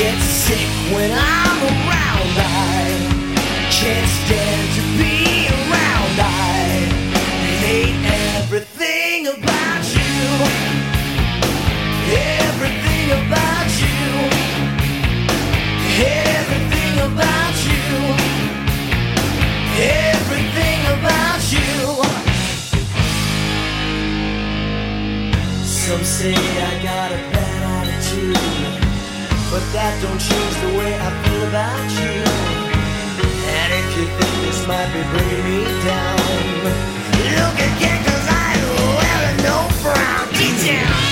get sick when I'm around. I can't stand to be around. I hate everything about you. Everything about you. Everything about you. Everything about you. Some say I got a bad attitude, but that don't change the way I feel about you. And if you think this might be bringing me down, look again, 'cause I wear no frown. Get down.